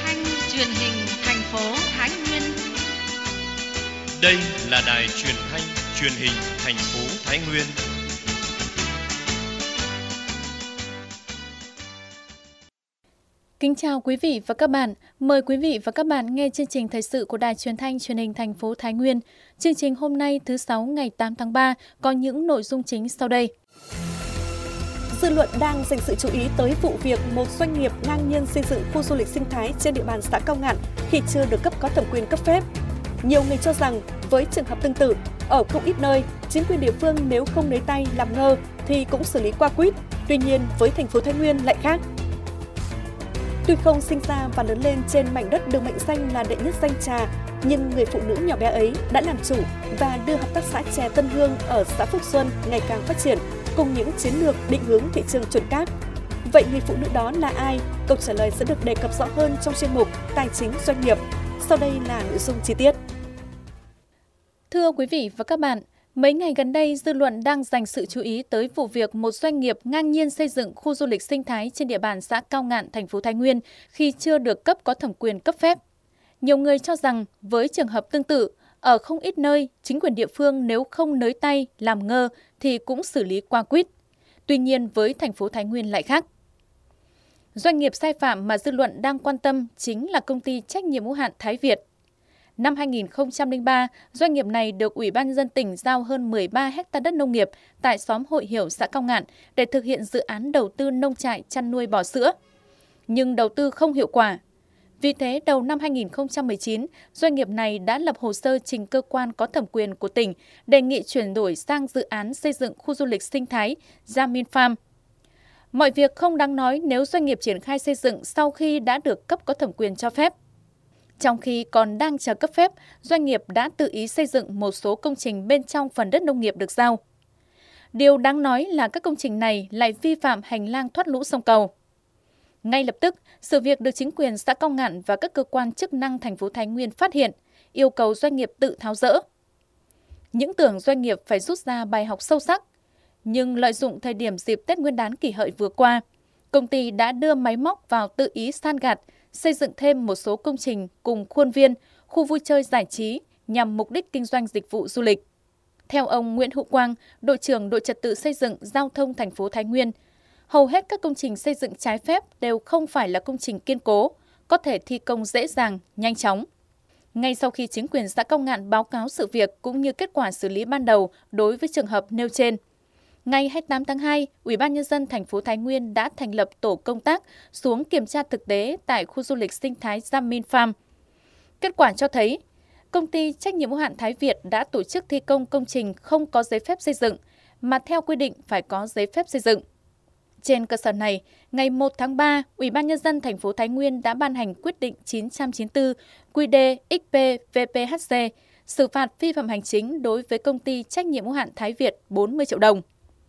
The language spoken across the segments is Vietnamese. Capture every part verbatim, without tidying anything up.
thanh truyền hình thành phố Thái Nguyên. Đây là đài truyền thanh truyền hình thành phố Thái Nguyên. Kính chào quý vị và các bạn. Mời quý vị và các bạn nghe chương trình thời sự của đài truyền thanh truyền hình thành phố Thái Nguyên. Chương trình hôm nay thứ Sáu ngày tám tháng ba có những nội dung chính sau đây. Dư luận đang dành sự chú ý tới vụ việc một doanh nghiệp ngang nhiên xây dựng khu du lịch sinh thái trên địa bàn xã Cao Ngạn khi chưa được cấp có thẩm quyền cấp phép. Nhiều người cho rằng với trường hợp tương tự, ở không ít nơi, chính quyền địa phương nếu không nới tay làm ngơ thì cũng xử lý qua quýt. Tuy nhiên, với thành phố Thái Nguyên lại khác. Tuy không sinh ra và lớn lên trên mảnh đất được mệnh danh là đệ nhất danh trà, nhưng người phụ nữ nhỏ bé ấy đã làm chủ và đưa hợp tác xã chè Tân Hương ở xã Phước Xuân ngày càng phát triển, cùng những chiến lược định hướng thị trường chuẩn cáp. Vậy người phụ nữ đó là ai? Câu trả lời sẽ được đề cập rõ hơn trong chuyên mục Tài chính doanh nghiệp. Sau đây là nội dung chi tiết. Thưa quý vị và các bạn, mấy ngày gần đây, dư luận đang dành sự chú ý tới vụ việc một doanh nghiệp ngang nhiên xây dựng khu du lịch sinh thái trên địa bàn xã Cao Ngạn, thành phố Thái Nguyên khi chưa được cấp có thẩm quyền cấp phép. Nhiều người cho rằng với trường hợp tương tự, ở không ít nơi, chính quyền địa phương nếu không nới tay, làm ngơ thì cũng xử lý qua quýt. Tuy nhiên, với thành phố Thái Nguyên lại khác. Doanh nghiệp sai phạm mà dư luận đang quan tâm chính là công ty trách nhiệm hữu hạn Thái Việt. Năm hai nghìn không trăm lẻ ba, doanh nghiệp này được Ủy ban nhân dân tỉnh giao hơn mười ba héc ta đất nông nghiệp tại xóm Hội Hiểu, xã Cao Ngạn để thực hiện dự án đầu tư nông trại chăn nuôi bò sữa. Nhưng đầu tư không hiệu quả. Vì thế, đầu năm hai nghìn không trăm mười chín, doanh nghiệp này đã lập hồ sơ trình cơ quan có thẩm quyền của tỉnh đề nghị chuyển đổi sang dự án xây dựng khu du lịch sinh thái Jamin Farm. Mọi việc không đáng nói nếu doanh nghiệp triển khai xây dựng sau khi đã được cấp có thẩm quyền cho phép. Trong khi còn đang chờ cấp phép, doanh nghiệp đã tự ý xây dựng một số công trình bên trong phần đất nông nghiệp được giao. Điều đáng nói là các công trình này lại vi phạm hành lang thoát lũ sông Cầu. Ngay lập tức, sự việc được chính quyền xã Cao Ngạn và các cơ quan chức năng thành phố Thái Nguyên phát hiện, yêu cầu doanh nghiệp tự tháo dỡ. Những tưởng doanh nghiệp phải rút ra bài học sâu sắc, nhưng lợi dụng thời điểm dịp Tết Nguyên đán Kỷ Hợi vừa qua, công ty đã đưa máy móc vào tự ý san gạt, xây dựng thêm một số công trình cùng khuôn viên, khu vui chơi giải trí nhằm mục đích kinh doanh dịch vụ du lịch. Theo ông Nguyễn Hữu Quang, đội trưởng đội trật tự xây dựng giao thông thành phố Thái Nguyên, hầu hết các công trình xây dựng trái phép đều không phải là công trình kiên cố, có thể thi công dễ dàng, nhanh chóng. Ngay sau khi chính quyền xã Cao Ngạn báo cáo sự việc cũng như kết quả xử lý ban đầu đối với trường hợp nêu trên, ngày hai mươi tám tháng hai, Ủy ban nhân dân thành phố Thái Nguyên đã thành lập tổ công tác xuống kiểm tra thực tế tại khu du lịch sinh thái Jamin Farm. Kết quả cho thấy, công ty trách nhiệm hữu hạn Thái Việt đã tổ chức thi công công trình không có giấy phép xây dựng, mà theo quy định phải có giấy phép xây dựng. Trên cơ sở này, ngày một tháng ba, Ủy ban nhân dân thành phố Thái Nguyên đã ban hành quyết định chín trăm chín mươi tư quy đê ích pê vê pê hát xê xử phạt vi phạm hành chính đối với công ty trách nhiệm hữu hạn Thái Việt bốn mươi triệu đồng.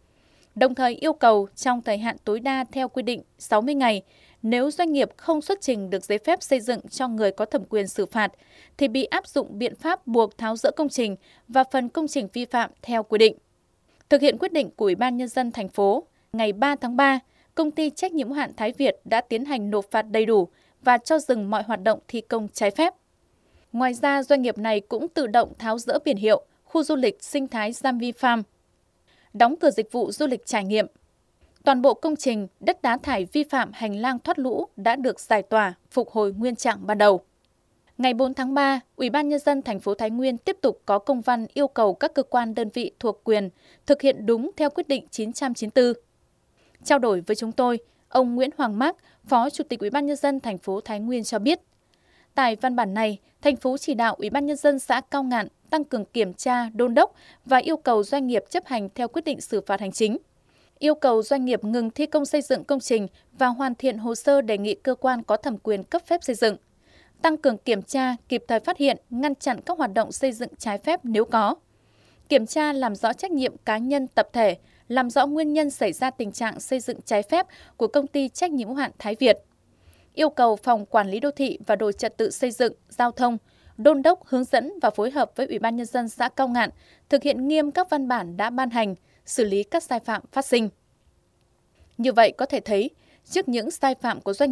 Đồng thời yêu cầu trong thời hạn tối đa theo quy định sáu mươi ngày, nếu doanh nghiệp không xuất trình được giấy phép xây dựng cho người có thẩm quyền xử phạt, thì bị áp dụng biện pháp buộc tháo dỡ công trình và phần công trình vi phạm theo quy định. Thực hiện quyết định của Ủy ban nhân dân thành phố, ngày ba tháng ba, công ty trách nhiệm hữu hạn Thái Việt đã tiến hành nộp phạt đầy đủ và cho dừng mọi hoạt động thi công trái phép. Ngoài ra, doanh nghiệp này cũng tự động tháo dỡ biển hiệu khu du lịch sinh thái Jamin Farm, đóng cửa dịch vụ du lịch trải nghiệm. Toàn bộ công trình đất đá thải vi phạm hành lang thoát lũ đã được giải tỏa, phục hồi nguyên trạng ban đầu. Ngày bốn tháng ba, Ủy ban nhân dân thành phố Thái Nguyên tiếp tục có công văn yêu cầu các cơ quan đơn vị thuộc quyền thực hiện đúng theo quyết định chín trăm chín mươi tư. Trao đổi với chúng tôi, ông Nguyễn Hoàng Mác, Phó Chủ tịch Ủy ban nhân dân thành phố Thái Nguyên cho biết, tại văn bản này, thành phố chỉ đạo Ủy ban nhân dân xã Cao Ngạn tăng cường kiểm tra, đôn đốc và yêu cầu doanh nghiệp chấp hành theo quyết định xử phạt hành chính. Yêu cầu doanh nghiệp ngừng thi công xây dựng công trình và hoàn thiện hồ sơ đề nghị cơ quan có thẩm quyền cấp phép xây dựng. Tăng cường kiểm tra, kịp thời phát hiện, ngăn chặn các hoạt động xây dựng trái phép nếu có. Kiểm tra làm rõ trách nhiệm cá nhân tập thể, làm rõ nguyên nhân xảy ra tình trạng xây dựng trái phép của công ty trách nhiệm hữu hạn Thái Việt. Yêu cầu Phòng Quản lý Đô thị và Đội Trật tự xây dựng, giao thông, đôn đốc, hướng dẫn và phối hợp với Ủy ban nhân dân xã Cao Ngạn thực hiện nghiêm các văn bản đã ban hành, xử lý các sai phạm phát sinh. Như vậy có thể thấy, trước những sai phạm của doanh nghiệp,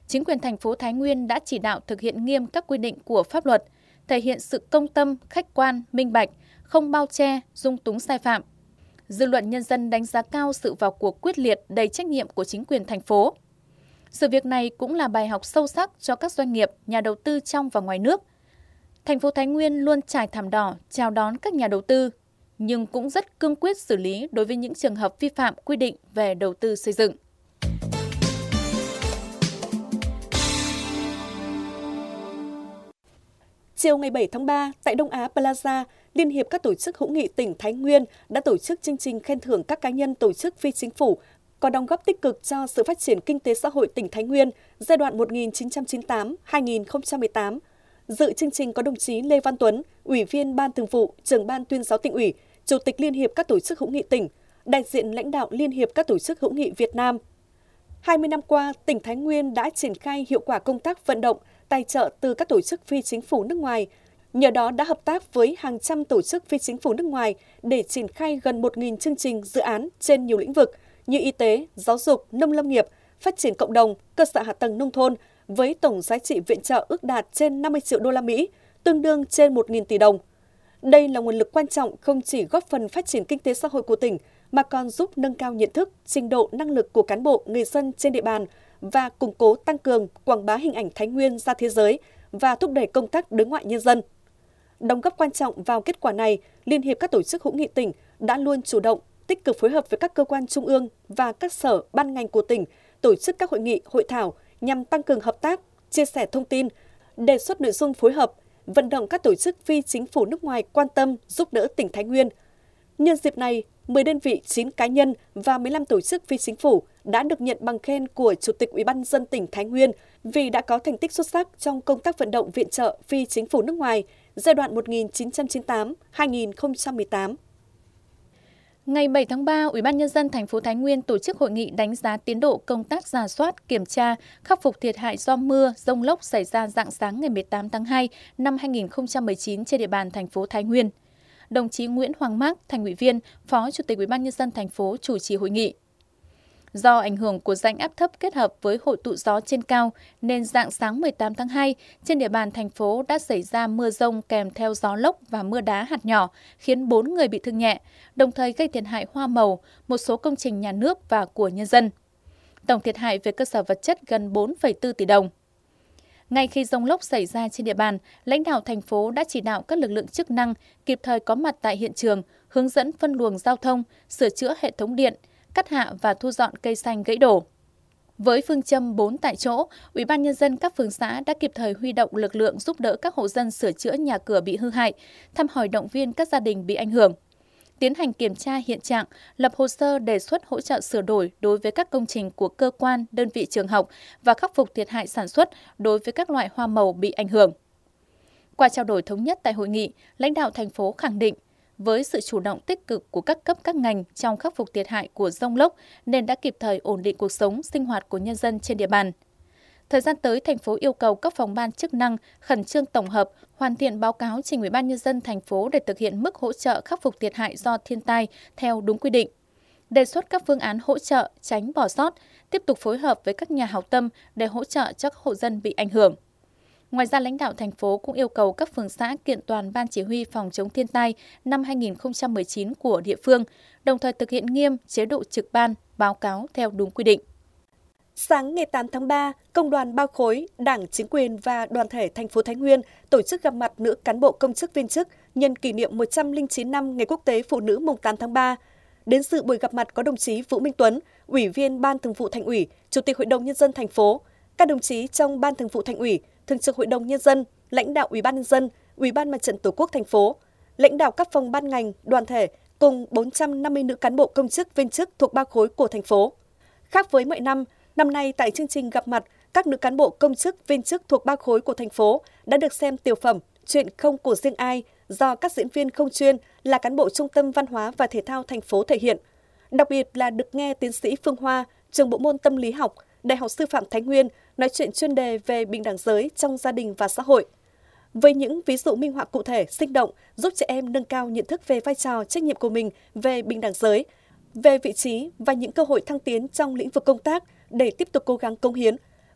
chính quyền thành phố Thái Nguyên đã chỉ đạo thực hiện nghiêm các quy định của pháp luật, thể hiện sự công tâm, khách quan, minh bạch, không bao che, dung túng sai phạm. Dư luận nhân dân đánh giá cao sự vào cuộc quyết liệt, đầy trách nhiệm của chính quyền thành phố. Sự việc này cũng là bài học sâu sắc cho các doanh nghiệp, nhà đầu tư trong và ngoài nước. Thành phố Thái Nguyên luôn trải thảm đỏ chào đón các nhà đầu tư, nhưng cũng rất cương quyết xử lý đối với những trường hợp vi phạm quy định về đầu tư xây dựng. Chiều ngày bảy tháng ba, tại Đông Á Plaza, Liên hiệp các tổ chức hữu nghị tỉnh Thái Nguyên đã tổ chức chương trình khen thưởng các cá nhân tổ chức phi chính phủ có đóng góp tích cực cho sự phát triển kinh tế xã hội tỉnh Thái Nguyên giai đoạn một nghìn chín trăm chín mươi tám đến hai nghìn không trăm mười tám. Dự chương trình có đồng chí Lê Văn Tuấn, Ủy viên Ban Thường vụ, Trưởng ban Tuyên giáo Tỉnh ủy, Chủ tịch Liên hiệp các tổ chức hữu nghị tỉnh, đại diện lãnh đạo Liên hiệp các tổ chức hữu nghị Việt Nam. hai mươi năm qua, tỉnh Thái Nguyên đã triển khai hiệu quả công tác vận động, tài trợ từ các tổ chức phi chính phủ nước ngoài. Nhờ đó đã hợp tác với hàng trăm tổ chức phi chính phủ nước ngoài để triển khai gần một nghìn chương trình dự án trên nhiều lĩnh vực như y tế, giáo dục, nông lâm nghiệp, phát triển cộng đồng, cơ sở hạ tầng nông thôn với tổng giá trị viện trợ ước đạt trên năm mươi triệu đô la Mỹ, tương đương trên một nghìn tỷ đồng. Đây là nguồn lực quan trọng không chỉ góp phần phát triển kinh tế xã hội của tỉnh mà còn giúp nâng cao nhận thức, trình độ năng lực của cán bộ, người dân trên địa bàn và củng cố tăng cường quảng bá hình ảnh Thái Nguyên ra thế giới và thúc đẩy công tác đối ngoại nhân dân. Đóng góp quan trọng vào kết quả này, Liên hiệp các tổ chức hữu nghị tỉnh đã luôn chủ động, tích cực phối hợp với các cơ quan trung ương và các sở, ban ngành của tỉnh, tổ chức các hội nghị, hội thảo nhằm tăng cường hợp tác, chia sẻ thông tin, đề xuất nội dung phối hợp, vận động các tổ chức phi chính phủ nước ngoài quan tâm giúp đỡ tỉnh Thái Nguyên. Nhân dịp này, mười đơn vị, chín cá nhân và mười lăm tổ chức phi chính phủ đã được nhận bằng khen của Chủ tịch Ủy ban nhân dân tỉnh Thái Nguyên vì đã có thành tích xuất sắc trong công tác vận động viện trợ phi chính phủ nước ngoài giai đoạn một nghìn chín trăm chín mươi tám đến hai nghìn không trăm mười tám. Ngày bảy tháng ba, Ủy ban nhân dân thành phố Thái Nguyên tổ chức hội nghị đánh giá tiến độ công tác rà soát, kiểm tra, khắc phục thiệt hại do mưa, dông lốc xảy ra rạng sáng ngày mười tám tháng hai năm hai nghìn không trăm mười chín trên địa bàn thành phố Thái Nguyên. Đồng chí Nguyễn Hoàng Mác, Thành ủy viên, Phó Chủ tịch Ủy ban nhân dân thành phố chủ trì hội nghị. Do ảnh hưởng của rãnh áp thấp kết hợp với hội tụ gió trên cao nên rạng sáng mười tám tháng hai, trên địa bàn thành phố đã xảy ra mưa dông kèm theo gió lốc và mưa đá hạt nhỏ, khiến bốn người bị thương nhẹ, đồng thời gây thiệt hại hoa màu, một số công trình nhà nước và của nhân dân. Tổng thiệt hại về cơ sở vật chất gần bốn phẩy bốn tỷ đồng. Ngay khi dông lốc xảy ra trên địa bàn, lãnh đạo thành phố đã chỉ đạo các lực lượng chức năng kịp thời có mặt tại hiện trường, hướng dẫn phân luồng giao thông, sửa chữa hệ thống điện, cắt hạ và thu dọn cây xanh gãy đổ. Với phương châm bốn tại chỗ, Ủy ban nhân dân các phường xã đã kịp thời huy động lực lượng giúp đỡ các hộ dân sửa chữa nhà cửa bị hư hại, thăm hỏi động viên các gia đình bị ảnh hưởng, tiến hành kiểm tra hiện trạng, lập hồ sơ đề xuất hỗ trợ sửa đổi đối với các công trình của cơ quan, đơn vị trường học và khắc phục thiệt hại sản xuất đối với các loại hoa màu bị ảnh hưởng. Qua trao đổi thống nhất tại hội nghị, lãnh đạo thành phố khẳng định, với sự chủ động tích cực của các cấp các ngành trong khắc phục thiệt hại của dông lốc nên đã kịp thời ổn định cuộc sống, sinh hoạt của nhân dân trên địa bàn. Thời gian tới, thành phố yêu cầu các phòng ban chức năng khẩn trương tổng hợp, hoàn thiện báo cáo trình Ủy ban nhân dân thành phố để thực hiện mức hỗ trợ khắc phục thiệt hại do thiên tai theo đúng quy định. Đề xuất các phương án hỗ trợ, tránh bỏ sót, tiếp tục phối hợp với các nhà hảo tâm để hỗ trợ cho các hộ dân bị ảnh hưởng. Ngoài ra, lãnh đạo thành phố cũng yêu cầu các phường xã kiện toàn Ban Chỉ huy Phòng chống thiên tai năm hai nghìn không trăm mười chín của địa phương, đồng thời thực hiện nghiêm chế độ trực ban, báo cáo theo đúng quy định. Sáng ngày tám tháng ba, Công đoàn Bao Khối, Đảng, Chính quyền và Đoàn thể thành phố Thái Nguyên tổ chức gặp mặt nữ cán bộ công chức viên chức nhân kỷ niệm một trăm lẻ chín năm Ngày Quốc tế Phụ nữ mùng tám tháng ba. Đến dự buổi gặp mặt có đồng chí Vũ Minh Tuấn, Ủy viên Ban Thường vụ Thành ủy, Chủ tịch Hội đồng Nhân dân thành phố, các đồng chí trong Ban Thường vụ Thành ủy, Thường trực Hội đồng Nhân dân, lãnh đạo Ủy ban Nhân dân, Ủy ban Mặt trận Tổ quốc thành phố, lãnh đạo các phòng ban ngành, đoàn thể cùng bốn trăm năm mươi nữ cán bộ công chức viên chức thuộc ba khối của thành phố. Khác với mọi năm, năm nay tại chương trình gặp mặt, các nữ cán bộ công chức viên chức thuộc ba khối của thành phố đã được xem tiểu phẩm Chuyện không của riêng ai do các diễn viên không chuyên là cán bộ Trung tâm Văn hóa và Thể thao thành phố thể hiện. Đặc biệt là được nghe tiến sĩ Phương Hoa, trường bộ môn tâm lý học, Đại học Sư phạm Thái Nguyên nói chuyện chuyên đề về bình đẳng giới trong gia đình và xã hội. Với những ví dụ minh họa cụ thể, sinh động, giúp trẻ em nâng cao nhận thức về vai trò trách nhiệm của mình về bình đẳng giới, về vị trí và những cơ hội thăng tiến trong lĩnh vực công tác để tiếp tục cố gắng cống hiến.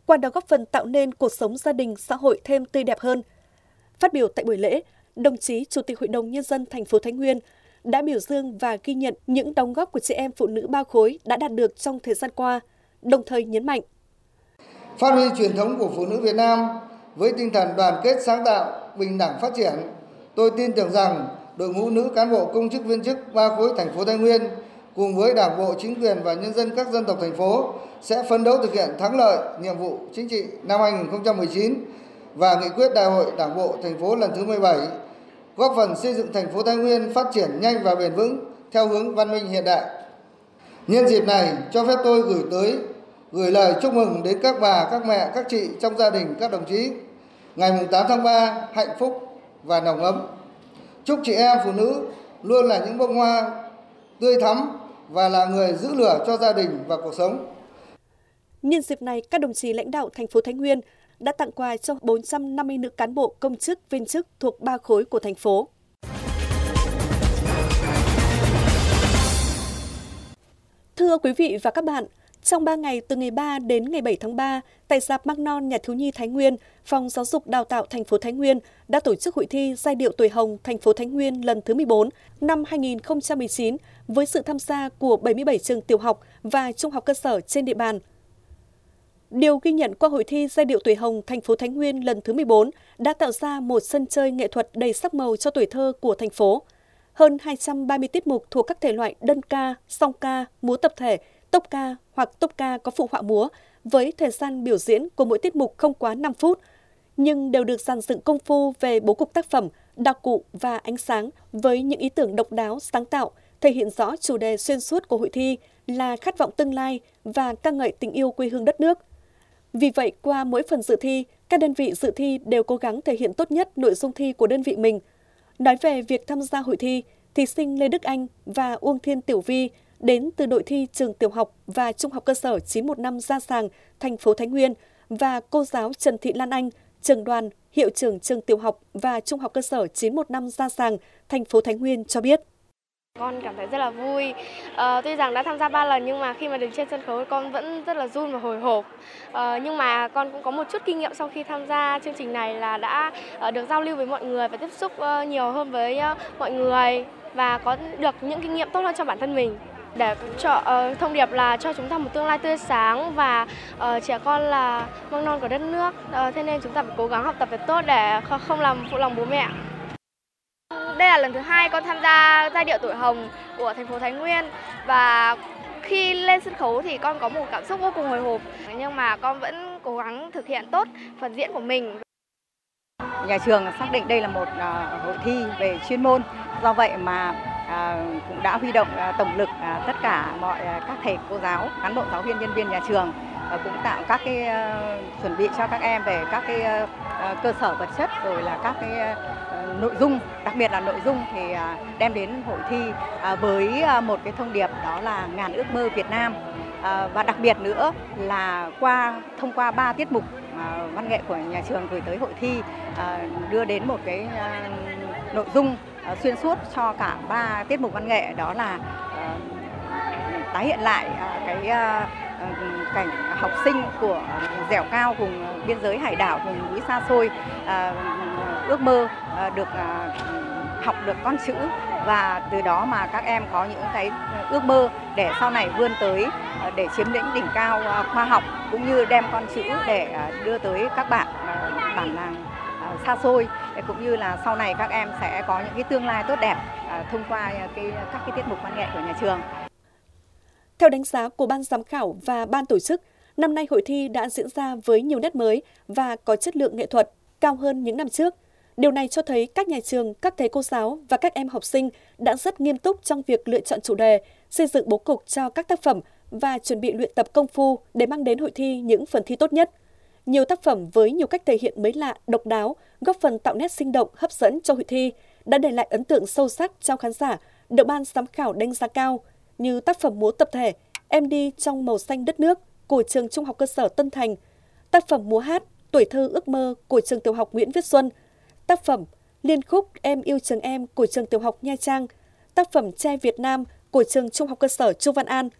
qua đó góp phần tạo nên cuộc sống gia đình xã hội thêm tươi đẹp hơn. Phát biểu tại buổi lễ, đồng chí Chủ tịch Hội đồng Nhân dân thành phố Thái Nguyên đã biểu dương và ghi nhận những đóng góp của chị em phụ nữ ba khối đã đạt được trong thời gian qua, đồng thời nhấn mạnh. Phát huy truyền thống của phụ nữ Việt Nam với tinh thần đoàn kết sáng tạo, bình đẳng phát triển, tôi tin tưởng rằng đội ngũ nữ cán bộ công chức viên chức ba khối thành phố Thái Nguyên cùng với Đảng bộ, chính quyền và nhân dân các dân tộc thành phố sẽ phấn đấu thực hiện thắng lợi nhiệm vụ chính trị năm hai nghìn không trăm mười chín và nghị quyết Đại hội Đảng bộ thành phố lần thứ mười bảy, góp phần xây dựng thành phố Thái Nguyên phát triển nhanh và bền vững theo hướng văn minh hiện đại. Nhân dịp này, cho phép tôi gửi tới gửi lời chúc mừng đến các bà, các mẹ, các chị trong gia đình, các đồng chí ngày tám tháng ba hạnh phúc và nồng ấm. Chúc chị em phụ nữ luôn là những bông hoa tươi thắm và là người giữ lửa cho gia đình và cuộc sống. Nhân dịp này, các đồng chí lãnh đạo thành phố Thái Nguyên đã tặng quà cho bốn trăm năm mươi nữ cán bộ công chức viên chức thuộc ba khối của thành phố. Thưa quý vị và các bạn, trong ba ngày từ ngày ba đến ngày bảy tháng ba, tại rạp Măng Non Nhà thiếu nhi Thái Nguyên, Phòng Giáo dục Đào tạo thành phố Thái Nguyên đã tổ chức hội thi giai điệu tuổi hồng thành phố Thái Nguyên lần thứ mười bốn năm hai nghìn không trăm mười chín với sự tham gia của bảy mươi bảy trường tiểu học và trung học cơ sở trên địa bàn. Điều ghi nhận qua hội thi giai điệu tuổi hồng thành phố Thái Nguyên lần thứ mười bốn đã tạo ra một sân chơi nghệ thuật đầy sắc màu cho tuổi thơ của thành phố. Hơn hai trăm ba mươi tiết mục thuộc các thể loại đơn ca, song ca, múa tập thể, tốp ca hoặc tốp ca có phụ họa múa với thời gian biểu diễn của mỗi tiết mục không quá năm phút, nhưng đều được dàn dựng công phu về bố cục tác phẩm, đạo cụ và ánh sáng với những ý tưởng độc đáo, sáng tạo, thể hiện rõ chủ đề xuyên suốt của hội thi là khát vọng tương lai và ca ngợi tình yêu quê hương đất nước. Vì vậy, qua mỗi phần dự thi, các đơn vị dự thi đều cố gắng thể hiện tốt nhất nội dung thi của đơn vị mình. Nói về việc tham gia hội thi, thí sinh Lê Đức Anh và Uông Thiên Tiểu Vi đến từ đội thi trường tiểu học và trung học cơ sở chín một năm Gia Sàng, thành phố Thái Nguyên và cô giáo Trần Thị Lan Anh, trưởng đoàn, hiệu trưởng trường tiểu học và trung học cơ sở chín một năm Gia Sàng, thành phố Thái Nguyên cho biết. Con cảm thấy rất là vui. À, tuy rằng đã tham gia ba lần nhưng mà khi mà đứng trên sân khấu con vẫn rất là run và hồi hộp. À, nhưng mà con cũng có một chút kinh nghiệm sau khi tham gia chương trình này là đã uh, được giao lưu với mọi người và tiếp xúc uh, nhiều hơn với uh, mọi người và có được những kinh nghiệm tốt hơn cho bản thân mình. Để cho uh, thông điệp là cho chúng ta một tương lai tươi sáng và uh, trẻ con là măng non của đất nước. Uh, thế nên chúng ta phải cố gắng học tập thật tốt để không làm phụ lòng bố mẹ. Đây là lần thứ hai con tham gia giai điệu tuổi hồng của thành phố Thái Nguyên và khi lên sân khấu thì con có một cảm xúc vô cùng hồi hộp, nhưng mà con vẫn cố gắng thực hiện tốt phần diễn của mình. Nhà trường xác định đây là một uh, hội thi về chuyên môn, do vậy mà uh, cũng đã huy động uh, tổng lực uh, tất cả mọi uh, các thầy cô giáo, cán bộ giáo viên, nhân viên nhà trường uh, cũng tạo các cái uh, chuẩn bị cho các em về các cái uh, uh, cơ sở vật chất rồi là các cái uh, nội dung, đặc biệt là nội dung thì uh, đem đến hội thi uh, với uh, một cái thông điệp đó là ngàn ước mơ Việt Nam. À, và đặc biệt nữa là qua thông qua ba tiết mục à, văn nghệ của nhà trường gửi tới hội thi à, đưa đến một cái à, nội dung à, xuyên suốt cho cả ba tiết mục văn nghệ, đó là à, tái hiện lại à, cái à, cảnh học sinh của dẻo cao vùng biên giới hải đảo, vùng núi xa xôi, à, ước mơ à, được à, học được con chữ và từ đó mà các em có những cái ước mơ để sau này vươn tới để chiếm lĩnh đỉnh cao khoa học cũng như đem con chữ để đưa tới các bạn bản làng xa xôi, cũng như là sau này các em sẽ có những cái tương lai tốt đẹp thông qua cái các cái tiết mục văn nghệ của nhà trường. Theo đánh giá của ban giám khảo và ban tổ chức, năm nay hội thi đã diễn ra với nhiều nét mới và có chất lượng nghệ thuật cao hơn những năm trước. Điều này cho thấy các nhà trường, các thầy cô giáo và các em học sinh đã rất nghiêm túc trong việc lựa chọn chủ đề, xây dựng bố cục cho các tác phẩm và chuẩn bị luyện tập công phu để mang đến hội thi những phần thi tốt nhất. Nhiều tác phẩm với nhiều cách thể hiện mới lạ, độc đáo, góp phần tạo nét sinh động, hấp dẫn cho hội thi, đã để lại ấn tượng sâu sắc cho khán giả, được ban giám khảo đánh giá cao, như tác phẩm múa tập thể Em đi trong màu xanh đất nước của trường Trung học cơ sở Tân Thành, tác phẩm múa hát Tuổi thơ ước mơ của trường tiểu học Nguyễn Viết Xuân, tác phẩm Liên khúc Em yêu trường em của trường tiểu học Nha Trang, tác phẩm Tre Việt Nam của trường Trung học cơ sở Chu Văn An.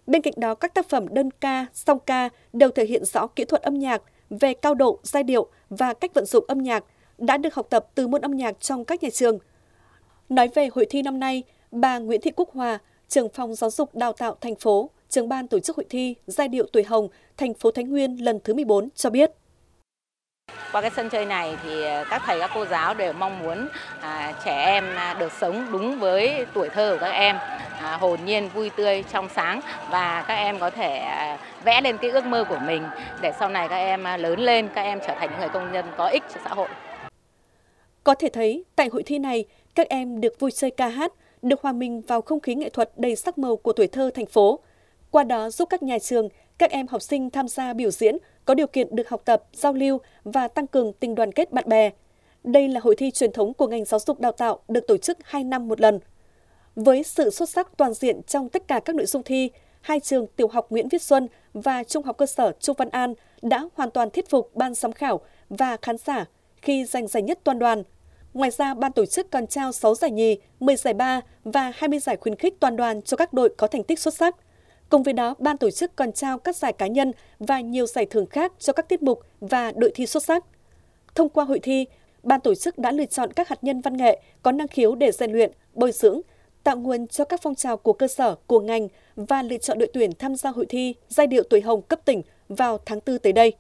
Bên cạnh đó, các tác phẩm đơn ca, song ca đều thể hiện rõ kỹ thuật âm nhạc về cao độ, giai điệu và cách vận dụng âm nhạc đã được học tập từ môn âm nhạc trong các nhà trường. Nói về hội thi năm nay, bà Nguyễn Thị Quốc Hòa, trưởng phòng giáo dục đào tạo thành phố, trưởng ban tổ chức hội thi Giai điệu tuổi hồng thành phố Thái Nguyên lần thứ mười bốn cho biết. Qua cái sân chơi này thì các thầy các cô giáo đều mong muốn à, trẻ em được sống đúng với tuổi thơ của các em, à, hồn nhiên, vui tươi, trong sáng và các em có thể à, vẽ lên cái ước mơ của mình để sau này các em lớn lên, các em trở thành những người công nhân có ích cho xã hội. Có thể thấy, tại hội thi này, các em được vui chơi ca hát, được hòa mình vào không khí nghệ thuật đầy sắc màu của tuổi thơ thành phố. Qua đó giúp các nhà trường, các em học sinh tham gia biểu diễn có điều kiện được học tập, giao lưu và tăng cường tình đoàn kết bạn bè. Đây là hội thi truyền thống của ngành giáo dục đào tạo được tổ chức hai năm một lần. Với sự xuất sắc toàn diện trong tất cả các nội dung thi, hai trường tiểu học Nguyễn Viết Xuân và trung học cơ sở Chu Văn An đã hoàn toàn thuyết phục ban giám khảo và khán giả khi giành giải nhất toàn đoàn. Ngoài ra, ban tổ chức còn trao sáu giải nhì, mười giải ba và hai mươi giải khuyến khích toàn đoàn cho các đội có thành tích xuất sắc. Cùng với đó, ban tổ chức còn trao các giải cá nhân và nhiều giải thưởng khác cho các tiết mục và đội thi xuất sắc. Thông qua hội thi, ban tổ chức đã lựa chọn các hạt nhân văn nghệ có năng khiếu để rèn luyện, bồi dưỡng, tạo nguồn cho các phong trào của cơ sở, của ngành và lựa chọn đội tuyển tham gia hội thi Giai điệu tuổi hồng cấp tỉnh vào tháng tư tới đây.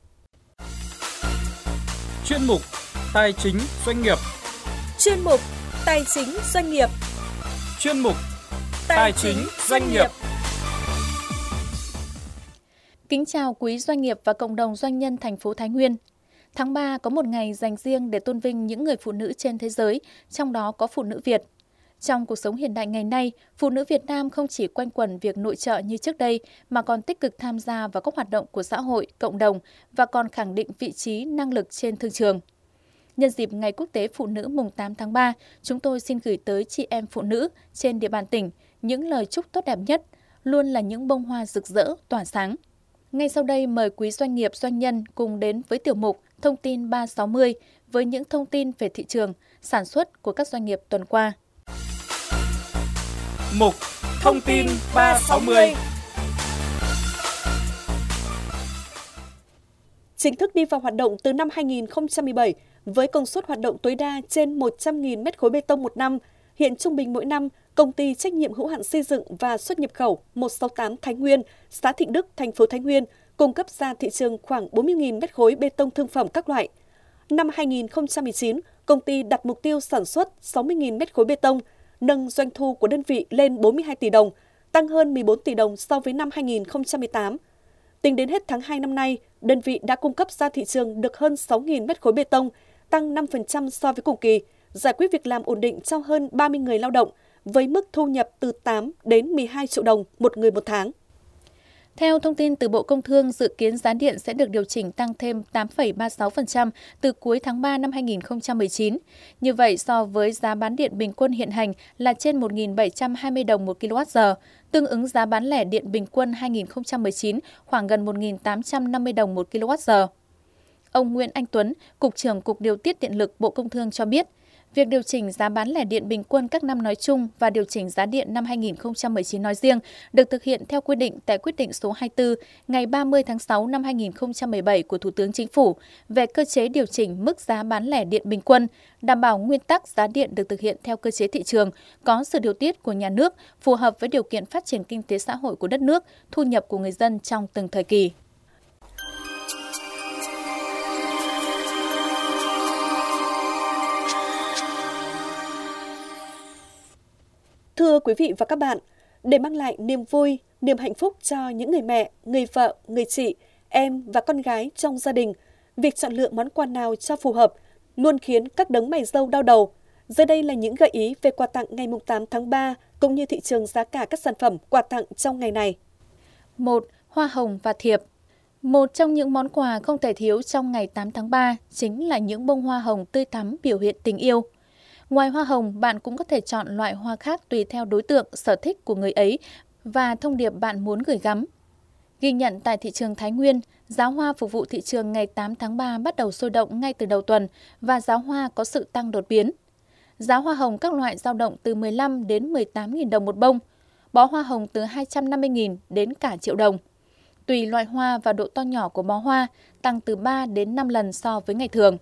Chuyên mục Tài chính doanh nghiệp. Chuyên mục Tài chính doanh nghiệp. Chuyên mục Tài chính doanh nghiệp. Kính chào quý doanh nghiệp và cộng đồng doanh nhân thành phố Thái Nguyên. Tháng ba có một ngày dành riêng để tôn vinh những người phụ nữ trên thế giới, trong đó có phụ nữ Việt. Trong cuộc sống hiện đại ngày nay, phụ nữ Việt Nam không chỉ quanh quẩn việc nội trợ như trước đây mà còn tích cực tham gia vào các hoạt động của xã hội, cộng đồng và còn khẳng định vị trí năng lực trên thương trường. Nhân dịp Ngày Quốc tế Phụ nữ mùng tám tháng ba, chúng tôi xin gửi tới chị em phụ nữ trên địa bàn tỉnh những lời chúc tốt đẹp nhất, luôn là những bông hoa rực rỡ, tỏa sáng. Ngay sau đây mời quý doanh nghiệp, doanh nhân cùng đến với tiểu mục Thông tin ba sáu mươi với những thông tin về thị trường, sản xuất của các doanh nghiệp tuần qua. Mục Thông tin ba sáu mươi. Chính thức đi vào hoạt động từ năm hai nghìn không trăm mười bảy với công suất hoạt động tối đa trên một trăm nghìn mét khối bê tông một năm. Hiện trung bình mỗi năm, Công ty trách nhiệm hữu hạn xây dựng và xuất nhập khẩu một sáu tám Thái Nguyên, xã Thịnh Đức, thành phố Thái Nguyên cung cấp ra thị trường khoảng bốn mươi nghìn mét khối bê tông thương phẩm các loại. Năm hai nghìn không trăm mười chín, công ty đặt mục tiêu sản xuất sáu mươi nghìn mét khối bê tông, nâng doanh thu của đơn vị lên bốn mươi hai tỷ đồng, tăng hơn mười bốn tỷ đồng so với năm hai nghìn không trăm mười tám. Tính đến hết tháng hai năm nay, đơn vị đã cung cấp ra thị trường được hơn sáu nghìn mét khối bê tông, tăng năm phần trăm so với cùng kỳ, giải quyết việc làm ổn định cho hơn ba mươi người lao động, với mức thu nhập từ tám đến mười hai triệu đồng một người một tháng. Theo thông tin từ Bộ Công Thương, dự kiến giá điện sẽ được điều chỉnh tăng thêm tám phẩy ba mươi sáu phần trăm từ cuối tháng ba năm hai nghìn không trăm mười chín. Như vậy, so với giá bán điện bình quân hiện hành là trên một nghìn bảy trăm hai mươi đồng một ki lô oát giờ, tương ứng giá bán lẻ điện bình quân hai nghìn không trăm mười chín khoảng gần một nghìn tám trăm năm mươi đồng một ki lô oát giờ. Ông Nguyễn Anh Tuấn, Cục trưởng Cục Điều tiết Điện lực Bộ Công Thương cho biết, việc điều chỉnh giá bán lẻ điện bình quân các năm nói chung và điều chỉnh giá điện năm hai nghìn không trăm mười chín nói riêng được thực hiện theo quy định tại quyết định số hai mươi tư ngày ba mươi tháng sáu năm hai nghìn không trăm mười bảy của Thủ tướng Chính phủ về cơ chế điều chỉnh mức giá bán lẻ điện bình quân, đảm bảo nguyên tắc giá điện được thực hiện theo cơ chế thị trường, có sự điều tiết của nhà nước, phù hợp với điều kiện phát triển kinh tế xã hội của đất nước, thu nhập của người dân trong từng thời kỳ. Thưa quý vị và các bạn, để mang lại niềm vui, niềm hạnh phúc cho những người mẹ, người vợ, người chị, em và con gái trong gia đình, việc chọn lựa món quà nào cho phù hợp luôn khiến các đấng mày râu đau đầu. Dưới đây là những gợi ý về quà tặng ngày tám tháng ba cũng như thị trường giá cả các sản phẩm quà tặng trong ngày này. một. Hoa hồng và thiệp. Một trong những món quà không thể thiếu trong ngày tám tháng ba chính là những bông hoa hồng tươi thắm biểu hiện tình yêu. Ngoài hoa hồng, bạn cũng có thể chọn loại hoa khác tùy theo đối tượng, sở thích của người ấy và thông điệp bạn muốn gửi gắm. Ghi nhận tại thị trường Thái Nguyên, giá hoa phục vụ thị trường ngày tám tháng ba bắt đầu sôi động ngay từ đầu tuần và giá hoa có sự tăng đột biến. Giá hoa hồng các loại dao động từ mười lăm đến mười tám nghìn đồng một bông. bó hoa hồng từ hai trăm năm mươi nghìn đến cả triệu đồng. Tùy loại hoa và độ to nhỏ của bó hoa, tăng từ ba đến năm lần so với ngày thường.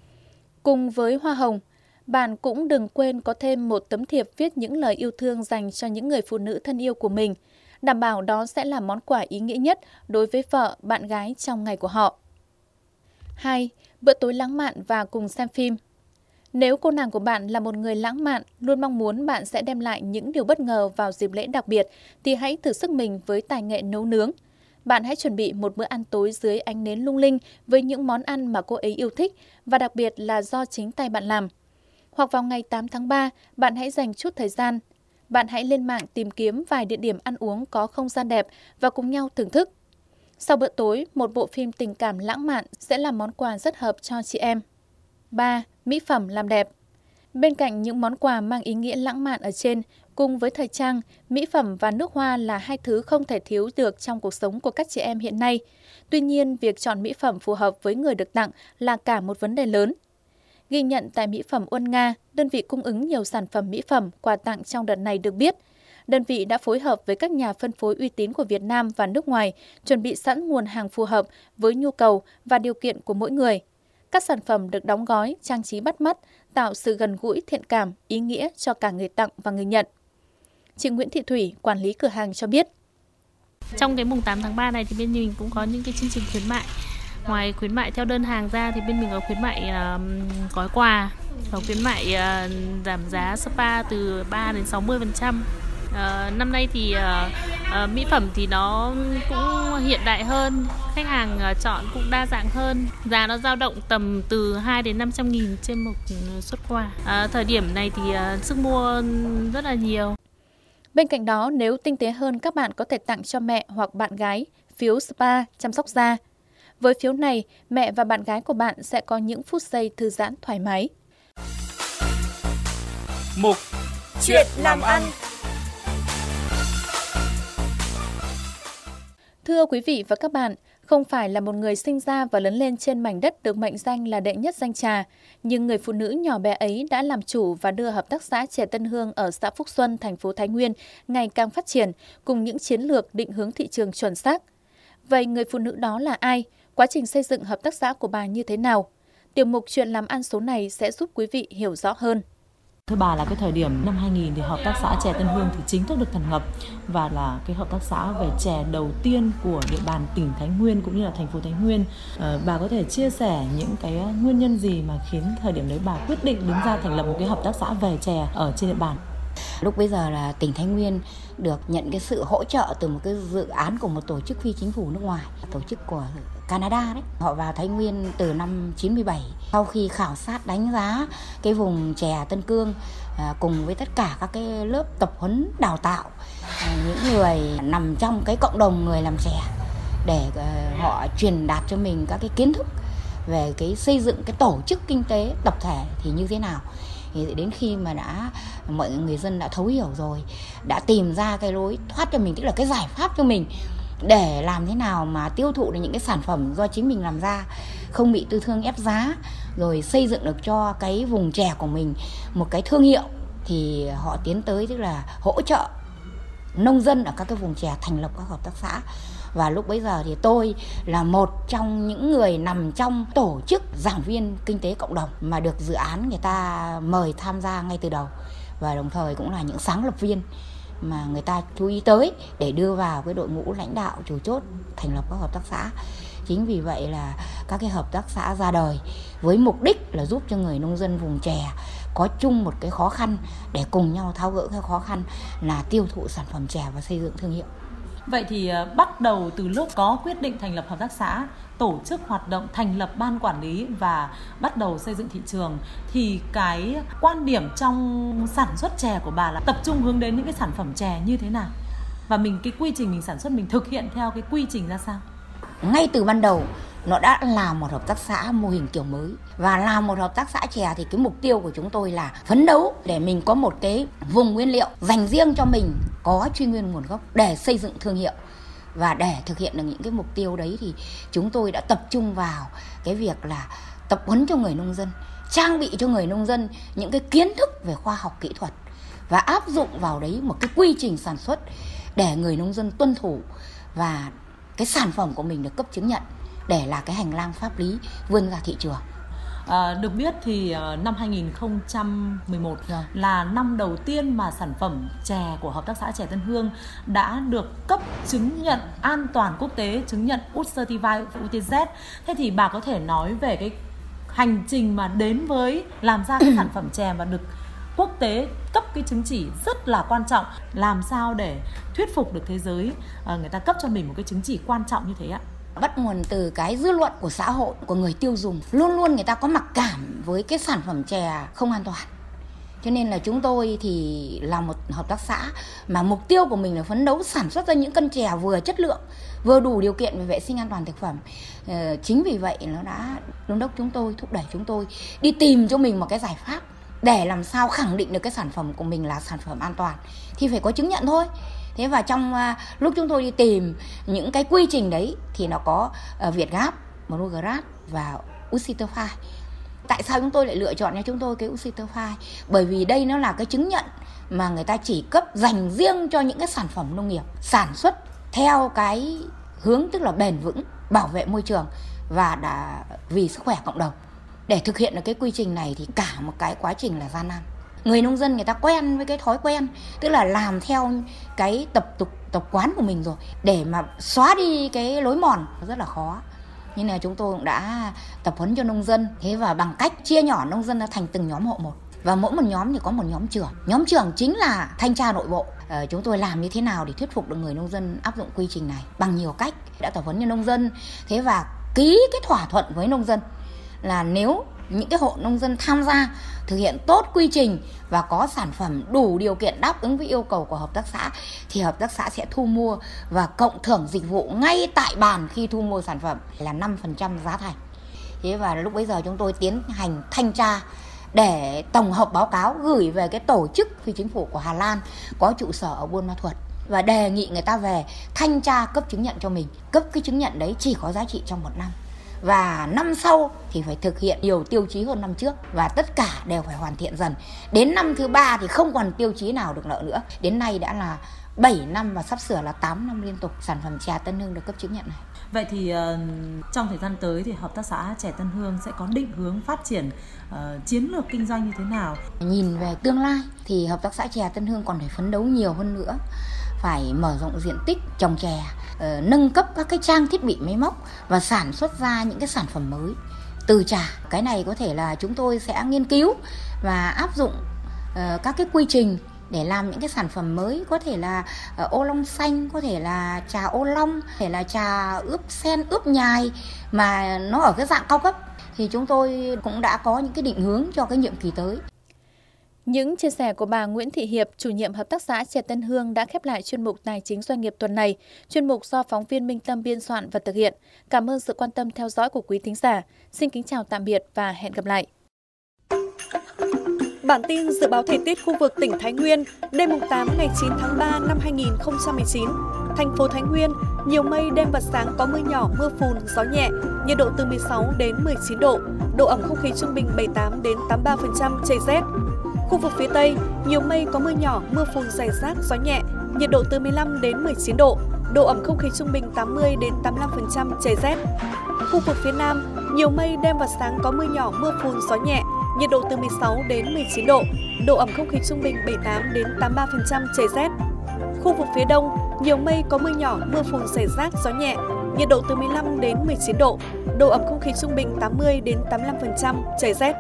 Cùng với hoa hồng, bạn cũng đừng quên có thêm một tấm thiệp viết những lời yêu thương dành cho những người phụ nữ thân yêu của mình. Đảm bảo đó sẽ là món quà ý nghĩa nhất đối với vợ, bạn gái trong ngày của họ. hai. Bữa tối lãng mạn và cùng xem phim. Nếu cô nàng của bạn là một người lãng mạn, luôn mong muốn bạn sẽ đem lại những điều bất ngờ vào dịp lễ đặc biệt, thì hãy thử sức mình với tài nghệ nấu nướng. Bạn hãy chuẩn bị một bữa ăn tối dưới ánh nến lung linh với những món ăn mà cô ấy yêu thích và đặc biệt là do chính tay bạn làm. Hoặc vào ngày tám tháng ba, bạn hãy dành chút thời gian. Bạn hãy lên mạng tìm kiếm vài địa điểm ăn uống có không gian đẹp và cùng nhau thưởng thức. Sau bữa tối, một bộ phim tình cảm lãng mạn sẽ là món quà rất hợp cho chị em. ba. Mỹ phẩm làm đẹp. Bên cạnh những món quà mang ý nghĩa lãng mạn ở trên, cùng với thời trang, mỹ phẩm và nước hoa là hai thứ không thể thiếu được trong cuộc sống của các chị em hiện nay. Tuy nhiên, việc chọn mỹ phẩm phù hợp với người được tặng là cả một vấn đề lớn. Ghi nhận tại Mỹ phẩm Uân Nga, đơn vị cung ứng nhiều sản phẩm mỹ phẩm quà tặng trong đợt này được biết, đơn vị đã phối hợp với các nhà phân phối uy tín của Việt Nam và nước ngoài, chuẩn bị sẵn nguồn hàng phù hợp với nhu cầu và điều kiện của mỗi người. Các sản phẩm được đóng gói, trang trí bắt mắt, tạo sự gần gũi, thiện cảm, ý nghĩa cho cả người tặng và người nhận. Chị Nguyễn Thị Thủy, quản lý cửa hàng cho biết. Trong cái mùng tám tháng ba này thì bên mình cũng có những cái chương trình khuyến mại. Ngoài khuyến mại theo đơn hàng ra thì bên mình có khuyến mại uh, gói quà, có khuyến mại uh, giảm giá spa từ ba đến sáu mươi phần trăm. Uh, năm nay thì uh, uh, mỹ phẩm thì nó cũng hiện đại hơn, khách hàng uh, chọn cũng đa dạng hơn. Giá nó dao động tầm từ hai đến năm trăm nghìn trên một suất quà. Uh, thời điểm này thì uh, sức mua rất là nhiều. Bên cạnh đó, nếu tinh tế hơn, các bạn có thể tặng cho mẹ hoặc bạn gái phiếu spa chăm sóc da. Với phiếu này, mẹ và bạn gái của bạn sẽ có những phút giây thư giãn thoải mái. Mục Chuyện làm ăn. Thưa quý vị và các bạn, không phải là một người sinh ra và lớn lên trên mảnh đất được mệnh danh là đệ nhất danh trà, nhưng người phụ nữ nhỏ bé ấy đã làm chủ và đưa hợp tác xã chè Tân Hương ở xã Phúc Xuân, thành phố Thái Nguyên ngày càng phát triển cùng những chiến lược định hướng thị trường chuẩn xác. Vậy người phụ nữ đó là ai? Quá trình xây dựng hợp tác xã của bà như thế nào? Tiểu mục Chuyện làm ăn số này sẽ giúp quý vị hiểu rõ hơn. Thưa bà, là cái thời điểm năm hai nghìn thì hợp tác xã chè Tân Hương thì chính thức được thành lập và là cái hợp tác xã về chè đầu tiên của địa bàn tỉnh Thái Nguyên cũng như là thành phố Thái Nguyên. À, bà có thể chia sẻ những cái nguyên nhân gì mà khiến thời điểm đấy bà quyết định đứng ra thành lập một cái hợp tác xã về chè ở trên địa bàn? Lúc bây giờ là tỉnh Thái Nguyên được nhận cái sự hỗ trợ từ một cái dự án của một tổ chức phi chính phủ nước ngoài, tổ chức của Canada đấy. Họ vào Thái Nguyên từ năm chín mươi bảy. Sau khi khảo sát đánh giá cái vùng chè Tân Cương à, cùng với tất cả các cái lớp tập huấn đào tạo à, những người nằm trong cái cộng đồng người làm chè để à, họ truyền đạt cho mình các cái kiến thức về cái xây dựng cái tổ chức kinh tế tập thể thì như thế nào. Thì đến khi mà đã mọi người dân đã thấu hiểu rồi, đã tìm ra cái lối thoát cho mình, tức là cái giải pháp cho mình để làm thế nào mà tiêu thụ được những cái sản phẩm do chính mình làm ra, không bị tư thương ép giá, rồi xây dựng được cho cái vùng chè của mình một cái thương hiệu, thì họ tiến tới tức là hỗ trợ nông dân ở các cái vùng chè thành lập các hợp tác xã. Và lúc bấy giờ thì tôi là một trong những người nằm trong tổ chức giảng viên kinh tế cộng đồng mà được dự án người ta mời tham gia ngay từ đầu, và đồng thời cũng là những sáng lập viên mà người ta chú ý tới để đưa vào cái đội ngũ lãnh đạo chủ chốt thành lập các hợp tác xã. Chính vì vậy là các cái hợp tác xã ra đời với mục đích là giúp cho người nông dân vùng chè có chung một cái khó khăn để cùng nhau tháo gỡ cái khó khăn là tiêu thụ sản phẩm chè và xây dựng thương hiệu. Vậy thì bắt đầu từ lúc có quyết định thành lập hợp tác xã, tổ chức hoạt động, thành lập ban quản lý và bắt đầu xây dựng thị trường, thì cái quan điểm trong sản xuất chè của bà là tập trung hướng đến những cái sản phẩm chè như thế nào? Và mình cái quy trình mình sản xuất mình thực hiện theo cái quy trình ra sao? Ngay từ ban đầu nó đã là một hợp tác xã mô hình kiểu mới, và làm một hợp tác xã chè thì cái mục tiêu của chúng tôi là phấn đấu để mình có một cái vùng nguyên liệu dành riêng cho mình, có truy nguyên nguồn gốc để xây dựng thương hiệu. Và để thực hiện được những cái mục tiêu đấy thì chúng tôi đã tập trung vào cái việc là tập huấn cho người nông dân, trang bị cho người nông dân những cái kiến thức về khoa học kỹ thuật và áp dụng vào đấy một cái quy trình sản xuất để người nông dân tuân thủ và cái sản phẩm của mình được cấp chứng nhận để là cái hành lang pháp lý vươn ra thị trường. À, được biết thì uh, năm hai nghìn không trăm mười một yeah. là năm đầu tiên mà sản phẩm chè của Hợp tác xã Chè Tân Hương đã được cấp chứng nhận an toàn quốc tế, chứng nhận u Certified u tê Z. Thế thì bà có thể nói về cái hành trình mà đến với làm ra cái sản phẩm chè mà được quốc tế cấp cái chứng chỉ rất là quan trọng, làm sao để thuyết phục được thế giới uh, người ta cấp cho mình một cái chứng chỉ quan trọng như thế ạ? Bắt nguồn từ cái dư luận của xã hội, của người tiêu dùng. Luôn luôn người ta có mặc cảm với cái sản phẩm chè không an toàn. Cho nên là chúng tôi thì là một hợp tác xã mà mục tiêu của mình là phấn đấu sản xuất ra những cân chè vừa chất lượng, vừa đủ điều kiện về vệ sinh an toàn thực phẩm. Ờ, chính vì vậy nó đã đôn đốc chúng tôi, thúc đẩy chúng tôi đi tìm cho mình một cái giải pháp để làm sao khẳng định được cái sản phẩm của mình là sản phẩm an toàn thì phải có chứng nhận thôi. Thế và trong uh, lúc chúng tôi đi tìm những cái quy trình đấy thì nó có uh, Vietgap, Monograph và u Certified. Tại sao chúng tôi lại lựa chọn cho chúng tôi cái u Certified? Bởi vì đây nó là cái chứng nhận mà người ta chỉ cấp dành riêng cho những cái sản phẩm nông nghiệp sản xuất theo cái hướng tức là bền vững, bảo vệ môi trường và đã vì sức khỏe cộng đồng. Để thực hiện được cái quy trình này thì cả một cái quá trình là gian nan. Người nông dân người ta quen với cái thói quen, tức là làm theo cái tập tục tập quán của mình rồi, để mà xóa đi cái lối mòn rất là khó. Nên là chúng tôi cũng đã tập huấn cho nông dân, thế và bằng cách chia nhỏ nông dân ra thành từng nhóm hộ một. Và mỗi một nhóm thì có một nhóm trưởng. Nhóm trưởng chính là thanh tra nội bộ. Ờ, chúng tôi làm như thế nào để thuyết phục được người nông dân áp dụng quy trình này? Bằng nhiều cách. Đã tập huấn cho nông dân, thế và ký cái thỏa thuận với nông dân là nếu những cái hộ nông dân tham gia thực hiện tốt quy trình và có sản phẩm đủ điều kiện đáp ứng với yêu cầu của hợp tác xã thì hợp tác xã sẽ thu mua và cộng thưởng dịch vụ ngay tại bàn khi thu mua sản phẩm là năm phần trăm giá thành. Thế và lúc bấy giờ chúng tôi tiến hành thanh tra để tổng hợp báo cáo gửi về cái tổ chức phi chính phủ của Hà Lan có trụ sở ở Buôn Ma Thuột và đề nghị người ta về thanh tra cấp chứng nhận cho mình. Cấp cái chứng nhận đấy chỉ có giá trị trong một năm. Và năm sau thì phải thực hiện nhiều tiêu chí hơn năm trước và tất cả đều phải hoàn thiện dần. Đến năm thứ ba thì không còn tiêu chí nào được nợ nữa. Đến nay đã là bảy năm và sắp sửa là tám năm liên tục sản phẩm chè Tân Hương được cấp chứng nhận này. Vậy thì uh, trong thời gian tới thì hợp tác xã Chè Tân Hương sẽ có định hướng phát triển uh, chiến lược kinh doanh như thế nào? Nhìn về tương lai thì hợp tác xã Chè Tân Hương còn phải phấn đấu nhiều hơn nữa, phải mở rộng diện tích trồng chè, uh, nâng cấp các cái trang thiết bị máy móc và sản xuất ra những cái sản phẩm mới từ trà. Cái này có thể là chúng tôi sẽ nghiên cứu và áp dụng uh, các cái quy trình để làm những cái sản phẩm mới, có thể là uh, ô long xanh, có thể là trà ô long, có thể là trà ướp sen, ướp nhài mà nó ở cái dạng cao cấp. Thì chúng tôi cũng đã có những cái định hướng cho cái nhiệm kỳ tới. Những chia sẻ của bà Nguyễn Thị Hiệp, chủ nhiệm hợp tác xã Chè Tân Hương đã khép lại chuyên mục Tài chính Doanh nghiệp tuần này. Chuyên mục do phóng viên Minh Tâm biên soạn và thực hiện. Cảm ơn sự quan tâm theo dõi của quý thính giả. Xin kính chào tạm biệt và hẹn gặp lại. Bản tin dự báo thời tiết khu vực tỉnh Thái Nguyên đêm tám ngày chín tháng ba năm hai nghìn không trăm mười chín. Thành phố Thái Nguyên, nhiều mây, đêm và sáng có mưa nhỏ, mưa phùn, gió nhẹ, nhiệt độ từ mười sáu đến mười chín độ, độ ẩm không khí trung bình bảy mươi tám đến tám mươi ba phần trăm, trời rét. Khu vực phía Tây, nhiều mây có mưa nhỏ, mưa phùn rải rác, gió nhẹ, nhiệt độ từ mười lăm đến mười chín độ, độ ẩm không khí trung bình tám mươi đến tám mươi lăm phần trăm, trời rét. Khu vực phía Nam, nhiều mây, đêm và sáng có mưa nhỏ, mưa phùn, gió nhẹ, nhiệt độ từ mười sáu đến mười chín độ, độ ẩm không khí trung bình bảy mươi tám đến tám mươi ba phần trăm, trời rét. Khu vực phía Đông, nhiều mây có mưa nhỏ, mưa phùn rải rác, gió nhẹ, nhiệt độ từ mười lăm đến mười chín độ, độ ẩm không khí trung bình tám mươi đến tám mươi lăm phần trăm, trời rét.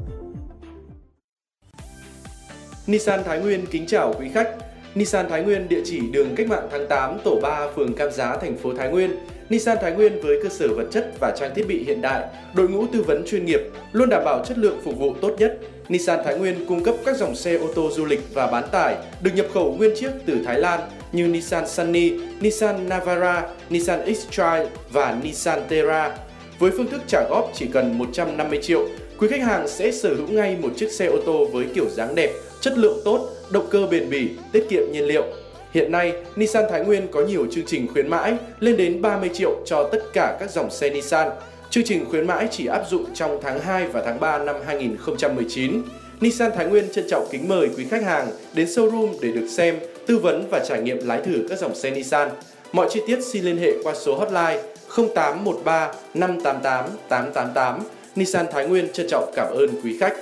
Nissan Thái Nguyên kính chào quý khách. Nissan Thái Nguyên địa chỉ đường Cách mạng tháng tám, tổ ba, phường Cam Giá, thành phố Thái Nguyên. Nissan Thái Nguyên với cơ sở vật chất và trang thiết bị hiện đại, đội ngũ tư vấn chuyên nghiệp, luôn đảm bảo chất lượng phục vụ tốt nhất. Nissan Thái Nguyên cung cấp các dòng xe ô tô du lịch và bán tải được nhập khẩu nguyên chiếc từ Thái Lan như Nissan Sunny, Nissan Navara, Nissan X-Trail và Nissan Terra. Với phương thức trả góp chỉ cần một trăm năm mươi triệu, quý khách hàng sẽ sở hữu ngay một chiếc xe ô tô với kiểu dáng đẹp, chất lượng tốt, động cơ bền bỉ, tiết kiệm nhiên liệu. Hiện nay, Nissan Thái Nguyên có nhiều chương trình khuyến mãi lên đến ba mươi triệu cho tất cả các dòng xe Nissan. Chương trình khuyến mãi chỉ áp dụng trong tháng hai và tháng ba năm hai nghìn không trăm mười chín. Nissan Thái Nguyên trân trọng kính mời quý khách hàng đến showroom để được xem, tư vấn và trải nghiệm lái thử các dòng xe Nissan. Mọi chi tiết xin liên hệ qua số hotline không tám một ba năm tám tám tám tám tám. Nissan Thái Nguyên trân trọng cảm ơn quý khách.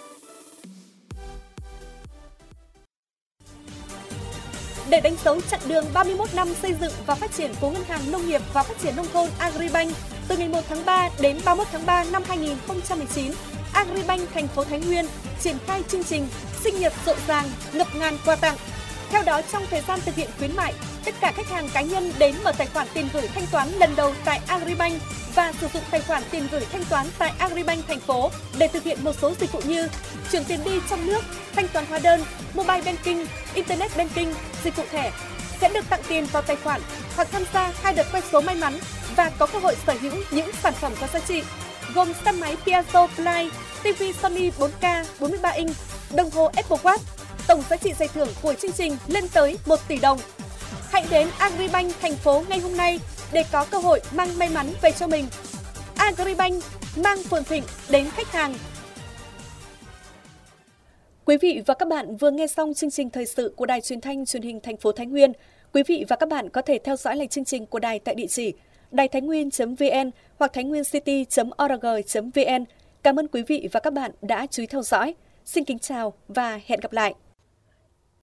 Để đánh dấu chặng đường ba mươi mốt năm xây dựng và phát triển của Ngân hàng Nông nghiệp và Phát triển Nông thôn Agribank, từ ngày một tháng ba đến ba mươi mốt tháng ba năm hai nghìn không trăm mười chín, Agribank thành phố Thái Nguyên triển khai chương trình sinh nhật rộn ràng, ngập ngàn quà tặng. Theo đó, trong thời gian thực hiện khuyến mại, tất cả khách hàng cá nhân đến mở tài khoản tiền gửi thanh toán lần đầu tại Agribank và sử dụng tài khoản tiền gửi thanh toán tại Agribank thành phố để thực hiện một số dịch vụ như chuyển tiền đi trong nước, thanh toán hóa đơn, mobile banking, internet banking, dịch vụ thẻ, sẽ được tặng tiền vào tài khoản hoặc tham gia hai đợt quay số may mắn và có cơ hội sở hữu những sản phẩm có giá trị gồm xe máy Piaggio Fly, ti vi Sony bốn K bốn mươi ba inch, đồng hồ Apple Watch. Tổng giá trị giải thưởng của chương trình lên tới một tỷ đồng. Hãy đến Agribank thành phố ngay hôm nay để có cơ hội mang may mắn về cho mình. Agribank mang phồn thịnh đến khách hàng. Quý vị và các bạn vừa nghe xong chương trình thời sự của Đài Truyền thanh Truyền hình thành phố Thái Nguyên. Quý vị và các bạn có thể theo dõi lại chương trình của đài tại địa chỉ đài thái nguyên chấm vn hoặc thái nguyên city chấm org chấm vn. Cảm ơn quý vị và các bạn đã chú ý theo dõi. Xin kính chào và hẹn gặp lại.